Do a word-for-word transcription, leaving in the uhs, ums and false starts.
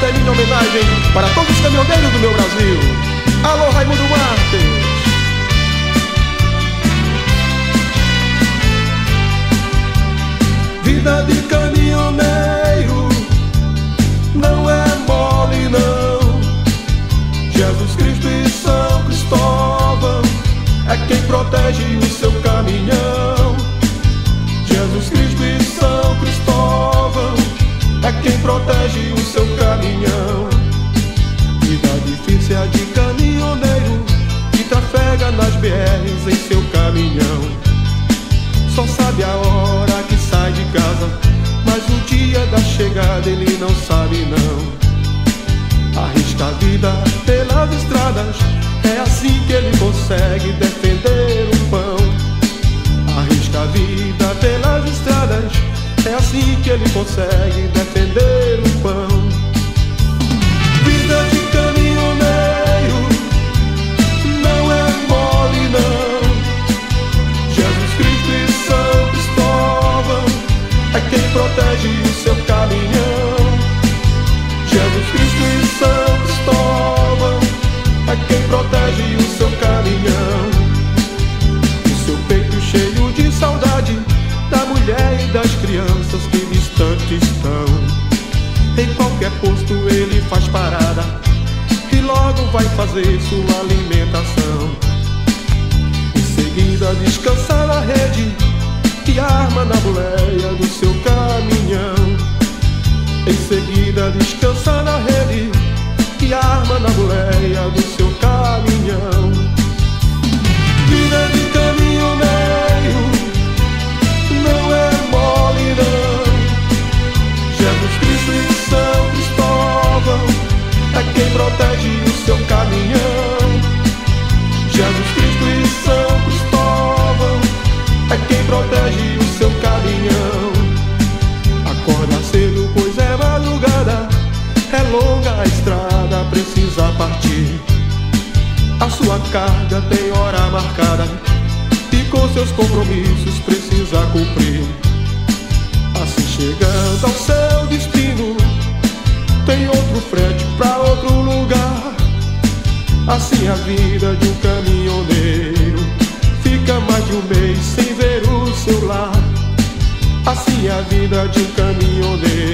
essa é minha homenagem para todos os caminhoneiros do meu Brasil. Alô, Raimundo Marques. Vida de caminhoneiro não é mole não. Jesus Cristo e São Cristóvão é quem protege o seu caminhão. Jesus Cristo e São Cristóvão é quem protege o seu caminhão. Vida difícil é a de caminhoneiro que trafega nas B Rs em seu caminhão. Só sabe a hora que sai de casa, mas o dia da chegada ele não sabe não. Arrisca a vida pelas estradas, é assim que ele consegue defender o pão. Arrisca a vida pelas estradas, é assim que ele consegue defender o pão. Vida de caminhoneiro não é mole não. Jesus Cristo e São Cristóvão é quem protege o seu caminhão. Jesus Cristo e São Cristóvão é quem protege o seu caminhão. O seu peito cheio de saudade da mulher e das crianças que distante estão. Em qualquer posto ele faz parada e logo vai fazer sua alimentação. Em seguida descansa na rede e arma na boleia do seu caminhão. Em seguida descansa na rede e arma na boleia do seu caminhão. Vida de caminhoneiro não é mole não. Jesus Cristo e São Cristóvão é quem protege o seu caminhão. Jesus Cristo e São Cristóvão é quem protege o seu caminhão. Acorda cedo, pois é madrugada, é longa a estrada, precisa partir. A sua carga tem hora marcada e com seus compromissos precisa cumprir. Assim chegando ao seu destino, tem outro frete pra outro lugar. Assim a vida de um caminhoneiro fica mais de um mês sem ver o seu lar. Assim a vida de um caminhoneiro